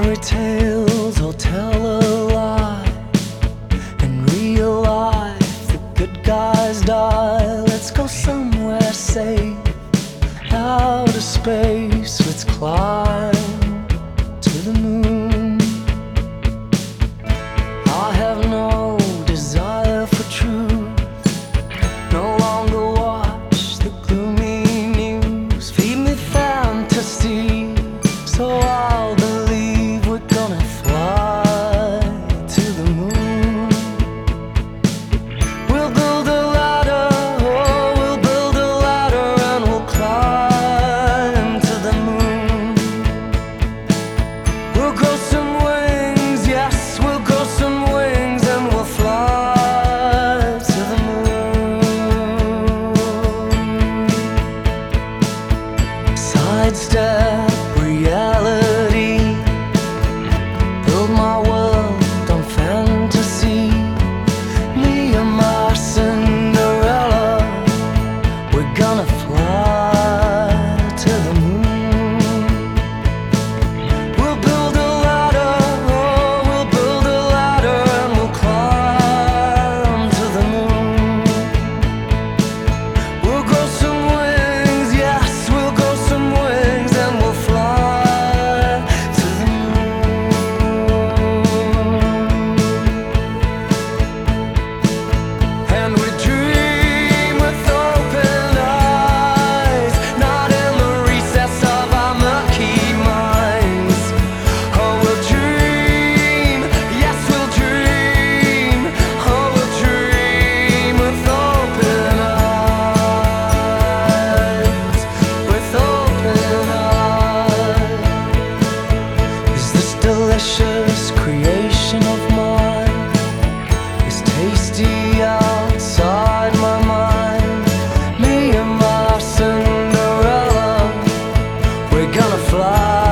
fairy tales all tell a lie. In real life, the good guys die. Let's go somewhere safe, out of space. Let's climb to the moon. I have no desire for truth, no longer watch the gloomy news. Feed me fantasy, so I'll believe we're gonna fly to the moon. We'll build a ladder, oh, we'll build a ladder, and we'll climb to the moon. We'll grow some wings, yes, we'll grow some wings, and we'll fly to the moon. Sidestep reality, build my world on fantasy. Me and my Cinderella, we're gonna fly to the moon. We'll build a ladder, oh, we'll build a ladder, and we'll climb to the moon. We'll grow some wings, yes, we'll grow some wings, and we'll fly to the moon. And we dream with open eyes, not in the recess of our murky minds. Oh, we'll dream, yes, we'll dream. Oh, we'll dream with open eyes, with open eyes. Is this delicious creation of mine is tasty outside my mind? Me and my Cinderella, we're gonna fly